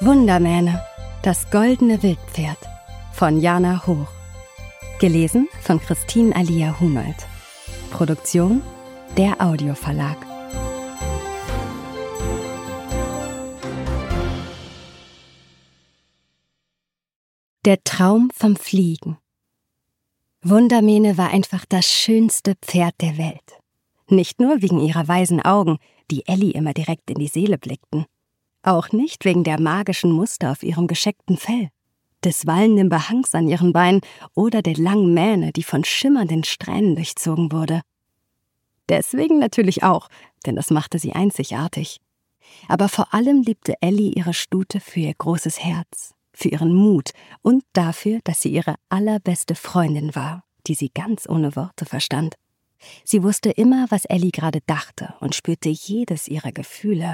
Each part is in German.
Wundermähne, das goldene Wildpferd von Jana Hoch. Gelesen von Christine Alia Hunold. Produktion der Audioverlag. Der Traum vom Fliegen. Wundermähne war einfach das schönste Pferd der Welt. Nicht nur wegen ihrer weisen Augen, die Elli immer direkt in die Seele blickten. Auch nicht wegen der magischen Muster auf ihrem gescheckten Fell, des wallenden Behangs an ihren Beinen oder der langen Mähne, die von schimmernden Strähnen durchzogen wurde. Deswegen natürlich auch, denn das machte sie einzigartig. Aber vor allem liebte Elli ihre Stute für ihr großes Herz, für ihren Mut und dafür, dass sie ihre allerbeste Freundin war, die sie ganz ohne Worte verstand. Sie wusste immer, was Elli gerade dachte und spürte jedes ihrer Gefühle.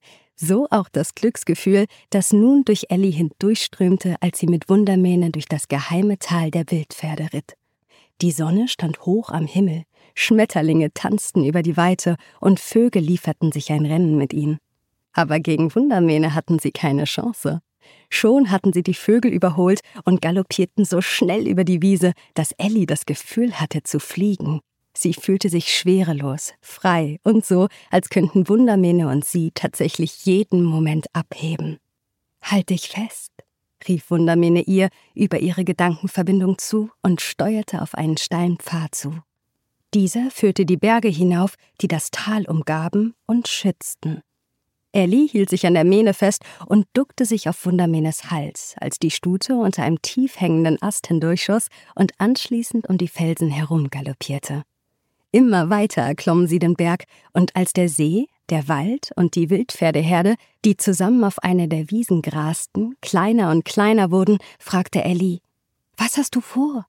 So auch das Glücksgefühl, das nun durch Elli hindurchströmte, als sie mit Wundermähne durch das geheime Tal der Wildpferde ritt. Die Sonne stand hoch am Himmel, Schmetterlinge tanzten über die Weite und Vögel lieferten sich ein Rennen mit ihnen. Aber gegen Wundermähne hatten sie keine Chance. Schon hatten sie die Vögel überholt und galoppierten so schnell über die Wiese, dass Elli das Gefühl hatte zu fliegen. Sie fühlte sich schwerelos, frei und so, als könnten Wundermähne und sie tatsächlich jeden Moment abheben. »Halt dich fest«, rief Wundermähne ihr über ihre Gedankenverbindung zu und steuerte auf einen steilen Pfad zu. Dieser führte die Berge hinauf, die das Tal umgaben und schützten. Elli hielt sich an der Mähne fest und duckte sich auf Wundermähnes Hals, als die Stute unter einem tief hängenden Ast hindurchschoss und anschließend um die Felsen herum galoppierte. Immer weiter erklommen sie den Berg, und als der See, der Wald und die Wildpferdeherde, die zusammen auf einer der Wiesen grasten, kleiner und kleiner wurden, fragte Elli: »Was hast du vor?«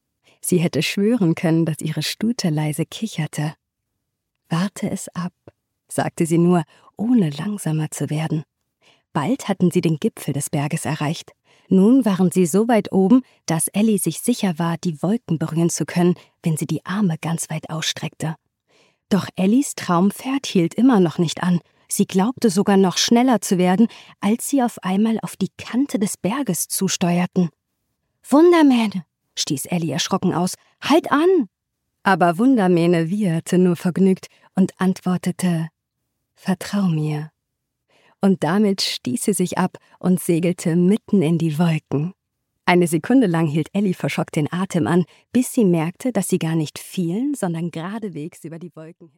Sie hätte schwören können, dass ihre Stute leise kicherte. »Warte es ab«, sagte sie nur, ohne langsamer zu werden. Bald hatten sie den Gipfel des Berges erreicht. Nun waren sie so weit oben, dass Elli sich sicher war, die Wolken berühren zu können, wenn sie die Arme ganz weit ausstreckte. Doch Ellis Traumpferd hielt immer noch nicht an. Sie glaubte sogar noch schneller zu werden, als sie auf einmal auf die Kante des Berges zusteuerten. »Wundermähne«, stieß Elli erschrocken aus, »halt an!« Aber Wundermähne wieherte nur vergnügt und antwortete: »Vertrau mir.« Und damit stieß sie sich ab und segelte mitten in die Wolken. Eine Sekunde lang hielt Elli verschockt den Atem an, bis sie merkte, dass sie gar nicht fielen, sondern geradewegs über die Wolken